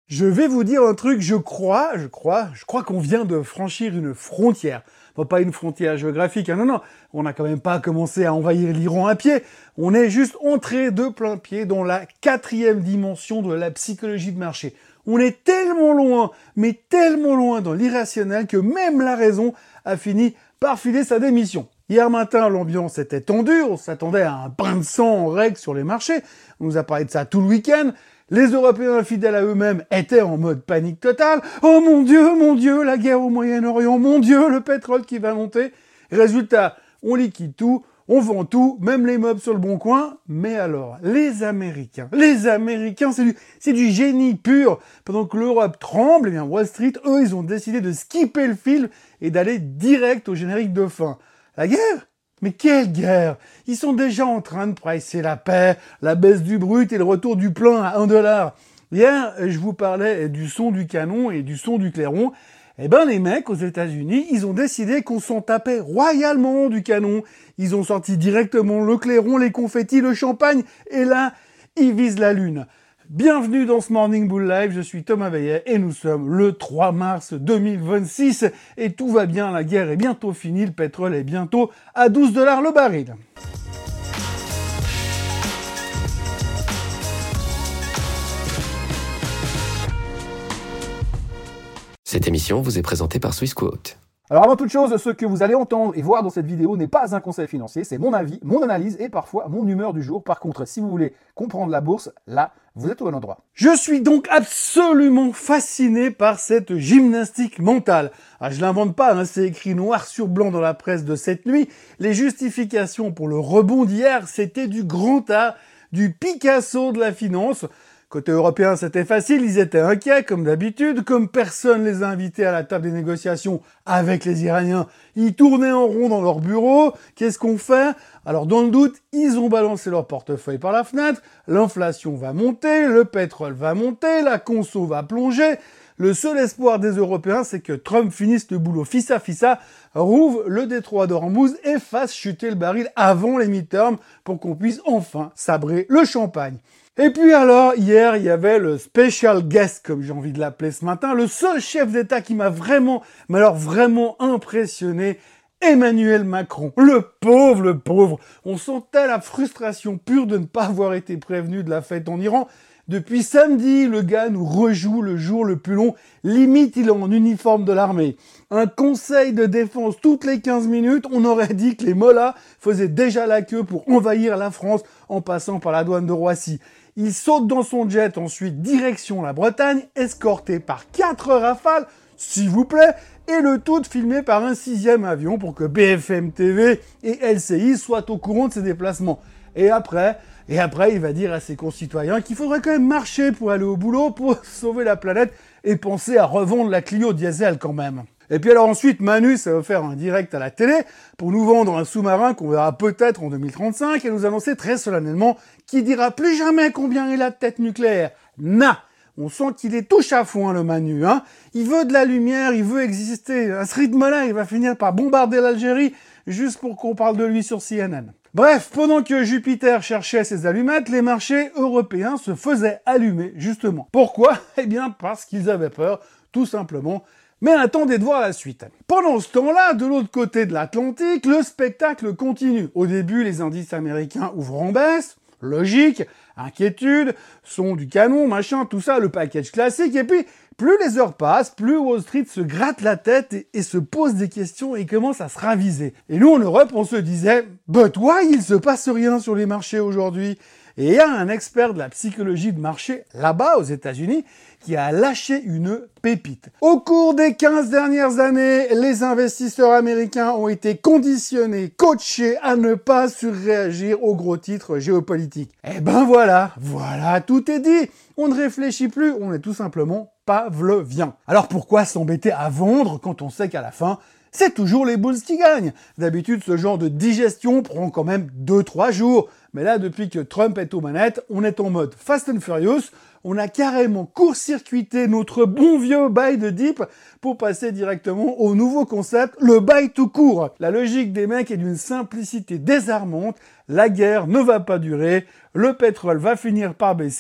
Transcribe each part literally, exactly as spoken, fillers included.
Je vais vous dire un truc, je crois, je crois, je crois qu'on vient de franchir une frontière. Bon, pas une frontière géographique, hein, non, non, on n'a quand même pas commencé à envahir l'Iran à pied, on est juste entré de plein pied dans la quatrième dimension de la psychologie de marché. On est tellement loin, mais tellement loin dans l'irrationnel que même la raison a fini par filer sa démission. Hier matin, l'ambiance était tendue, on s'attendait à un bain de sang en règle sur les marchés, on nous a parlé de ça tout le week-end. Les Européens fidèles à eux-mêmes étaient en mode panique totale. Oh mon Dieu, mon Dieu, la guerre au Moyen-Orient, mon Dieu, le pétrole qui va monter. Résultat, on liquide tout, on vend tout, même les meubles sur le bon coin. Mais alors, les Américains, les Américains, c'est du, c'est du génie pur. Pendant que l'Europe tremble, eh bien Wall Street, eux, ils ont décidé de skipper le film et d'aller direct au générique de fin. La guerre ? Mais quelle guerre! Ils sont déjà en train de pricer la paix, la baisse du brut et le retour du plein à un dollar. Hier, je vous parlais du son du canon et du son du clairon. Eh ben, les mecs aux États-Unis, ils ont décidé qu'on s'en tapait royalement du canon. Ils ont sorti directement le clairon, les confettis, le champagne, et là, ils visent la lune. Bienvenue dans ce Morning Bull Live, je suis Thomas Veillet et nous sommes le trois mars deux mille vingt-six et tout va bien, la guerre est bientôt finie, le pétrole est bientôt à douze dollars le baril. Cette émission vous est présentée par Swissquote. Alors avant toute chose, ce que vous allez entendre et voir dans cette vidéo n'est pas un conseil financier, c'est mon avis, mon analyse et parfois mon humeur du jour. Par contre, si vous voulez comprendre la bourse, là, vous êtes au bon endroit. Je suis donc absolument fasciné par cette gymnastique mentale. Ah, je l'invente pas, hein, c'est écrit noir sur blanc dans la presse de cette nuit. Les justifications pour le rebond d'hier, c'était du grand art, du Picasso de la finance. Côté européen, c'était facile, ils étaient inquiets, comme d'habitude, comme personne les a invités à la table des négociations avec les Iraniens. Ils tournaient en rond dans leur bureau, qu'est-ce qu'on fait? Alors dans le doute, ils ont balancé leur portefeuille par la fenêtre, l'inflation va monter, le pétrole va monter, la conso va plonger. Le seul espoir des Européens, c'est que Trump finisse le boulot fissa-fissa, rouvre le détroit d'Ormuz et fasse chuter le baril avant les midterms pour qu'on puisse enfin sabrer le champagne. Et puis alors, hier, il y avait le special guest, comme j'ai envie de l'appeler ce matin, le seul chef d'État qui m'a vraiment, mais alors vraiment impressionné, Emmanuel Macron. Le pauvre, le pauvre. On sentait la frustration pure de ne pas avoir été prévenu de la fête en Iran. Depuis samedi, le gars nous rejoue le jour le plus long. Limite, il est en uniforme de l'armée. Un conseil de défense toutes les quinze minutes. On aurait dit que les mollahs faisaient déjà la queue pour envahir la France en passant par la douane de Roissy. Il saute dans son jet, ensuite direction la Bretagne, escorté par quatre rafales, s'il vous plaît, et le tout filmé par un sixième avion pour que B F M T V et L C I soient au courant de ses déplacements. Et après, et après, il va dire à ses concitoyens qu'il faudrait quand même marcher pour aller au boulot, pour sauver la planète, et penser à revendre la Clio diesel quand même. Et puis alors ensuite, Manu, ça va faire un direct à la télé pour nous vendre un sous-marin qu'on verra peut-être en deux mille trente-cinq et nous annoncer très solennellement qu'il dira plus jamais combien il a de tête nucléaire. Na! On sent qu'il est touche à foin, le Manu, hein. Il veut de la lumière, il veut exister. À ce rythme-là, il va finir par bombarder l'Algérie juste pour qu'on parle de lui sur C N N. Bref, pendant que Jupiter cherchait ses allumettes, les marchés européens se faisaient allumer, justement. Pourquoi? Eh bien, parce qu'ils avaient peur, tout simplement. Mais attendez de voir la suite. Pendant ce temps-là, de l'autre côté de l'Atlantique, le spectacle continue. Au début, les indices américains ouvrent en baisse, logique, inquiétude, son du canon, machin, tout ça, le package classique. Et puis, plus les heures passent, plus Wall Street se gratte la tête et, et se pose des questions et commence à se raviser. Et nous, en Europe, on se disait « But why il se passe rien sur les marchés aujourd'hui ?» Et il y a un expert de la psychologie de marché, là-bas, aux États-Unis, qui a lâché une pépite. Au cours des quinze dernières années, les investisseurs américains ont été conditionnés, coachés à ne pas surréagir aux gros titres géopolitiques. Eh ben voilà, voilà, tout est dit. On ne réfléchit plus, on est tout simplement pavlovien. Alors pourquoi s'embêter à vendre quand on sait qu'à la fin, c'est toujours les bulls qui gagnent. D'habitude, ce genre de digestion prend quand même deux trois jours. Mais là, depuis que Trump est aux manettes, on est en mode Fast and Furious. On a carrément court-circuité notre bon vieux buy de dip pour passer directement au nouveau concept, le buy tout court. La logique des mecs est d'une simplicité désarmante. La guerre ne va pas durer. Le pétrole va finir par baisser.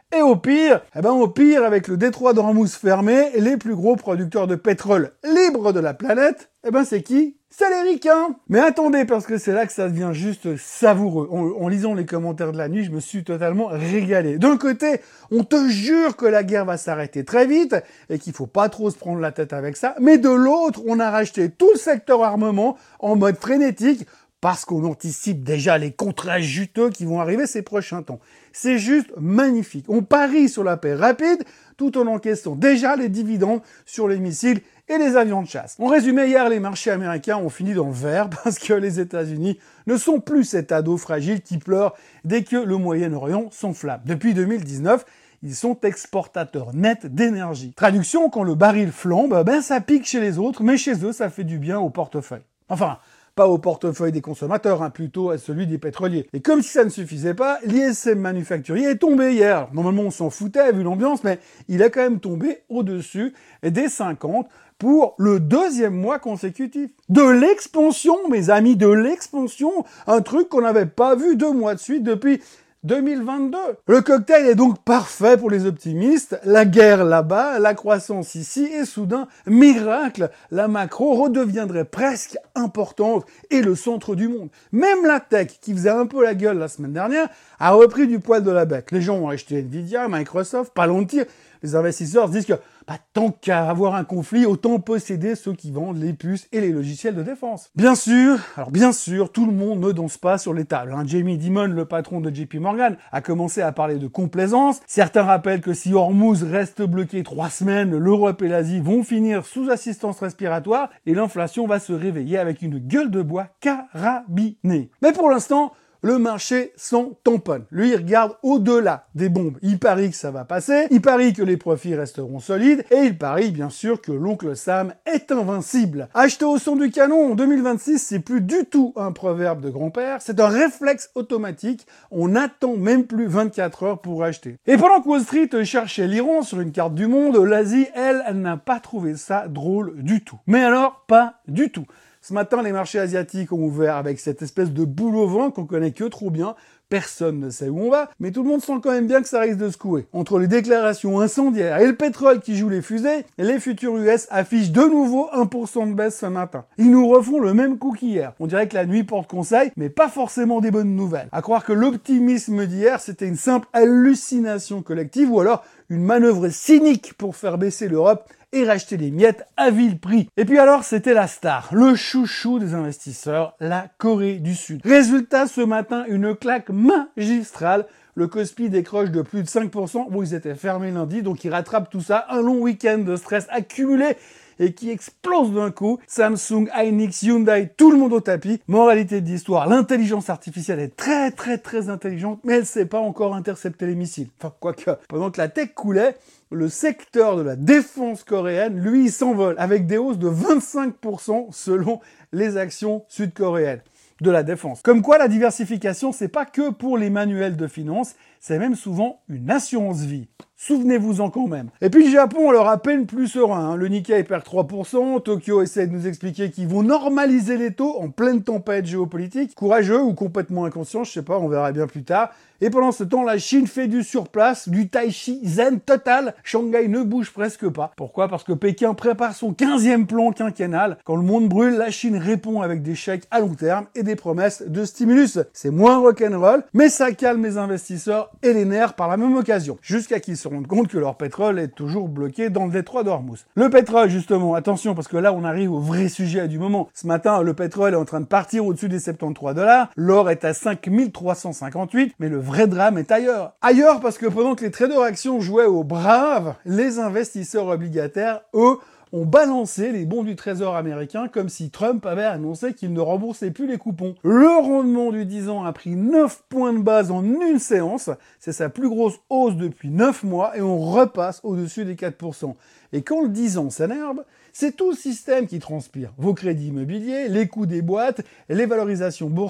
Et au pire, eh ben au pire, avec le détroit d'Ormuz fermé, les plus gros producteurs de pétrole libres de la planète, eh ben c'est qui? C'est les ricains. Mais attendez, parce que c'est là que ça devient juste savoureux. En, en lisant les commentaires de la nuit, je me suis totalement régalé. D'un côté, on te jure que la guerre va s'arrêter très vite et qu'il faut pas trop se prendre la tête avec ça. Mais de l'autre, on a racheté tout le secteur armement en mode frénétique parce qu'on anticipe déjà les contrats juteux qui vont arriver ces prochains temps. C'est juste magnifique. On parie sur la paix rapide tout en encaissant déjà les dividendes sur les missiles et les avions de chasse. En résumé, hier, les marchés américains ont fini dans le vert parce que les États-Unis ne sont plus cet ado fragile qui pleure dès que le Moyen-Orient s'enflamme. Depuis deux mille dix-neuf, ils sont exportateurs nets d'énergie. Traduction, quand le baril flambe, ben ça pique chez les autres, mais chez eux, ça fait du bien au portefeuille. Enfin, pas au portefeuille des consommateurs, hein, plutôt à celui des pétroliers. Et comme si ça ne suffisait pas, l'I S M manufacturier est tombé hier. Normalement, on s'en foutait vu l'ambiance, mais il a quand même tombé au-dessus des cinquante pour le deuxième mois consécutif. De l'expansion, mes amis, de l'expansion. Un truc qu'on n'avait pas vu deux mois de suite depuis deux mille vingt-deux. Le cocktail est donc parfait pour les optimistes. La guerre là-bas, la croissance ici, et soudain, miracle, la macro redeviendrait presque importante et le centre du monde. Même la tech, qui faisait un peu la gueule la semaine dernière, a repris du poil de la bête. Les gens ont acheté Nvidia, Microsoft, Palantir. Les investisseurs se disent que bah, tant qu'à avoir un conflit, autant posséder ceux qui vendent les puces et les logiciels de défense. Bien sûr, alors bien sûr, tout le monde ne danse pas sur les tables. Hein. Jamie Dimon, le patron de J P Morgan, a commencé à parler de complaisance. Certains rappellent que si Hormuz reste bloqué trois semaines, l'Europe et l'Asie vont finir sous assistance respiratoire et l'inflation va se réveiller avec une gueule de bois carabinée. Mais pour l'instant, le marché s'en tamponne. Lui, il regarde au-delà des bombes. Il parie que ça va passer, il parie que les profits resteront solides, et il parie bien sûr que l'oncle Sam est invincible. Acheter au son du canon en deux mille vingt-six, c'est plus du tout un proverbe de grand-père, c'est un réflexe automatique. On n'attend même plus vingt-quatre heures pour acheter. Et pendant que Wall Street cherchait l'Iran sur une carte du monde, l'Asie, elle, elle n'a pas trouvé ça drôle du tout. Mais alors, pas du tout. Ce matin, les marchés asiatiques ont ouvert avec cette espèce de boule au vent qu'on connaît que trop bien. Personne ne sait où on va, mais tout le monde sent quand même bien que ça risque de secouer. Entre les déclarations incendiaires et le pétrole qui joue les fusées, les futurs U S affichent de nouveau un pour cent de baisse ce matin. Ils nous refont le même coup qu'hier. On dirait que la nuit porte conseil, mais pas forcément des bonnes nouvelles. À croire que l'optimisme d'hier, c'était une simple hallucination collective ou alors une manœuvre cynique pour faire baisser l'Europe et racheter les miettes à vil prix. Et puis alors, c'était la star, le chouchou des investisseurs, la Corée du Sud. Résultat, ce matin, une claque magistrale. Le Kospi décroche de plus de cinq pour cent. Bon, ils étaient fermés lundi, donc ils rattrapent tout ça. Un long week-end de stress accumulé et qui explose d'un coup. Samsung, Hynix, Hyundai, tout le monde au tapis. Moralité de l'histoire, l'intelligence artificielle est très très très intelligente, mais elle sait pas encore intercepter les missiles. Enfin, quoique, pendant que la tech coulait, le secteur de la défense coréenne, lui, il s'envole avec des hausses de vingt-cinq pour cent selon les actions sud-coréennes de la défense. Comme quoi, la diversification, c'est pas que pour les manuels de finance, c'est même souvent une assurance vie. Souvenez-vous-en quand même. Et puis le Japon, on leur a peine plus serein. Hein. Le Nikkei perd trois pour cent. Tokyo essaie de nous expliquer qu'ils vont normaliser les taux en pleine tempête géopolitique. Courageux ou complètement inconscient, je sais pas, on verra bien plus tard. Et pendant ce temps, la Chine fait du surplace, du tai chi zen total. Shanghai ne bouge presque pas. Pourquoi? Parce que Pékin prépare son quinzième plan quinquennal. Quand le monde brûle, la Chine répond avec des chèques à long terme et des promesses de stimulus. C'est moins rock'n'roll, mais ça calme les investisseurs et les nerfs par la même occasion. Jusqu'à qu'ils se rendent compte que leur pétrole est toujours bloqué dans le détroit d'Ormuz. Le pétrole, justement, attention, parce que là, on arrive au vrai sujet du moment. Ce matin, le pétrole est en train de partir au-dessus des soixante-treize dollars. L'or est à cinq mille trois cent cinquante-huit, mais le vrai drame est ailleurs. Ailleurs parce que pendant que les traders actions jouaient aux braves, les investisseurs obligataires, eux, ont balancé les bons du Trésor américain comme si Trump avait annoncé qu'il ne remboursait plus les coupons. Le rendement du dix ans a pris neuf points de base en une séance. C'est sa plus grosse hausse depuis neuf mois et on repasse au-dessus des quatre pour cent. Et quand le dix ans s'énerve, c'est tout le système qui transpire. Vos crédits immobiliers, les coûts des boîtes, les valorisations boursières,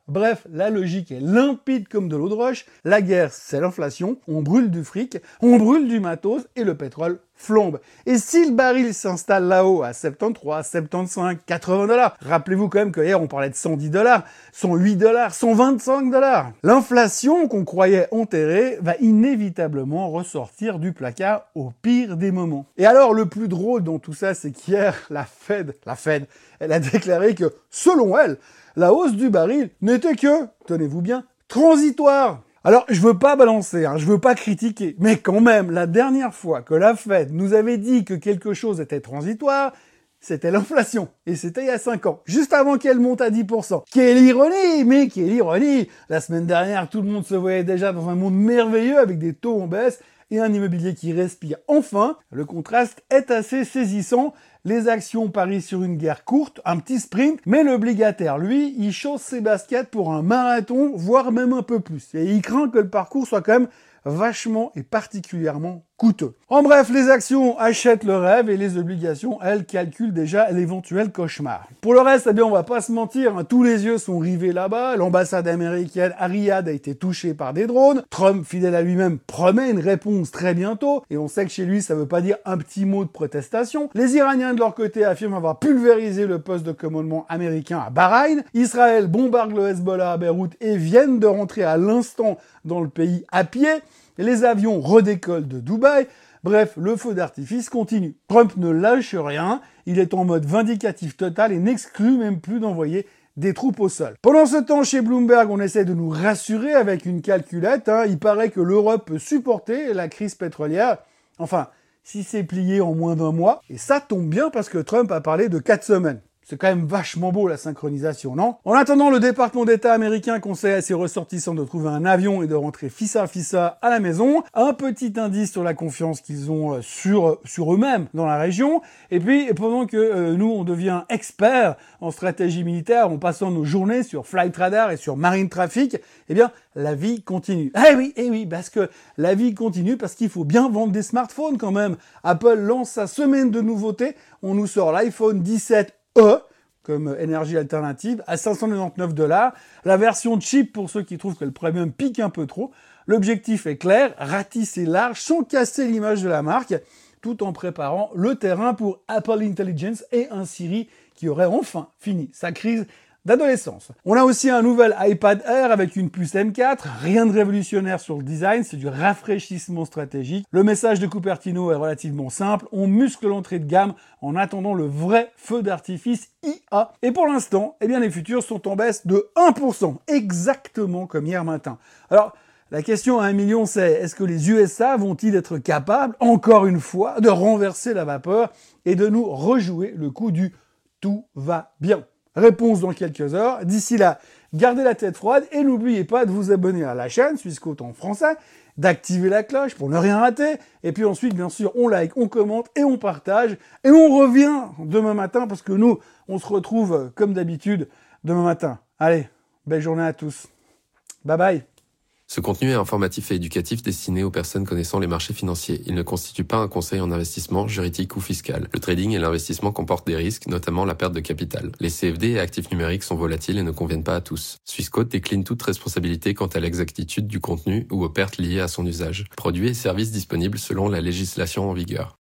Bref, la logique est limpide comme de l'eau de roche. La guerre, c'est l'inflation. On brûle du fric, on brûle du matos et le pétrole flambe. Et si le baril s'installe là-haut à soixante-treize, soixante-quinze, quatre-vingts dollars, rappelez-vous quand même que hier on parlait de cent dix dollars, cent huit dollars, cent vingt-cinq dollars. L'inflation qu'on croyait enterrée va inévitablement ressortir du placard au pire des moments. Et alors le plus drôle dans tout ça, c'est qu'hier, la Fed, la Fed, elle a déclaré que, selon elle, la hausse du baril n'était que, tenez-vous bien, transitoire. Alors, je veux pas balancer, hein, je veux pas critiquer, mais quand même, la dernière fois que la Fed nous avait dit que quelque chose était transitoire, c'était l'inflation. Et c'était il y a cinq ans, juste avant qu'elle monte à dix pour cent. Quelle ironie, mais quelle ironie! La semaine dernière, tout le monde se voyait déjà dans un monde merveilleux avec des taux en baisse et un immobilier qui respire enfin. Le contraste est assez saisissant. Les actions parient sur une guerre courte, un petit sprint, mais l'obligataire, lui, il chausse ses baskets pour un marathon, voire même un peu plus. Et il craint que le parcours soit quand même vachement et particulièrement coûteux. En bref, les actions achètent le rêve et les obligations, elles, calculent déjà l'éventuel cauchemar. Pour le reste, eh bien, on va pas se mentir, hein, tous les yeux sont rivés là-bas. L'ambassade américaine à Riyad a été touchée par des drones. Trump, fidèle à lui-même, promet une réponse très bientôt. Et on sait que chez lui, ça veut pas dire un petit mot de protestation. Les Iraniens, de leur côté, affirment avoir pulvérisé le poste de commandement américain à Bahreïn. Israël bombarde le Hezbollah à Beyrouth et viennent de rentrer à l'instant dans le pays à pied. Les avions redécollent de Dubaï. Bref, le feu d'artifice continue. Trump ne lâche rien, il est en mode vindicatif total et n'exclut même plus d'envoyer des troupes au sol. Pendant ce temps, chez Bloomberg, on essaie de nous rassurer avec une calculette. Hein. Il paraît que l'Europe peut supporter la crise pétrolière. Enfin, si c'est plié en moins d'un mois. Et ça tombe bien parce que Trump a parlé de quatre semaines. C'est quand même vachement beau la synchronisation, non? En attendant, le département d'État américain conseille à ses ressortissants de trouver un avion et de rentrer fissa-fissa à la maison. Un petit indice sur la confiance qu'ils ont sur, sur eux-mêmes dans la région. Et puis, pendant que euh, nous, on devient experts en stratégie militaire en passant nos journées sur Flight Radar et sur Marine Traffic, eh bien, la vie continue. Eh oui, eh oui, parce que la vie continue parce qu'il faut bien vendre des smartphones quand même. Apple lance sa semaine de nouveautés. On nous sort l'iPhone dix-sept E, comme énergie alternative, à cinq cent quatre-vingt-dix-neuf dollars. La version cheap pour ceux qui trouvent que le premium pique un peu trop. L'objectif est clair, ratisser large sans casser l'image de la marque, tout en préparant le terrain pour Apple Intelligence et un Siri qui aurait enfin fini sa crise d'adolescence. On a aussi un nouvel iPad Air avec une puce M quatre, rien de révolutionnaire sur le design, c'est du rafraîchissement stratégique. Le message de Cupertino est relativement simple, on muscle l'entrée de gamme en attendant le vrai feu d'artifice I A. Et pour l'instant, eh bien les futurs sont en baisse de un pour cent, exactement comme hier matin. Alors, la question à un million, c'est est-ce que les U S A vont-ils être capables, encore une fois, de renverser la vapeur et de nous rejouer le coup du « tout va bien ». Réponse dans quelques heures. D'ici là, gardez la tête froide et n'oubliez pas de vous abonner à la chaîne Swissquote en français, d'activer la cloche pour ne rien rater. Et puis ensuite, bien sûr, on like, on commente et on partage. Et on revient demain matin parce que nous, on se retrouve comme d'habitude demain matin. Allez, belle journée à tous. Bye bye. Ce contenu est informatif et éducatif destiné aux personnes connaissant les marchés financiers. Il ne constitue pas un conseil en investissement, juridique ou fiscal. Le trading et l'investissement comportent des risques, notamment la perte de capital. Les C F D et actifs numériques sont volatiles et ne conviennent pas à tous. Swissquote décline toute responsabilité quant à l'exactitude du contenu ou aux pertes liées à son usage. Produits et services disponibles selon la législation en vigueur.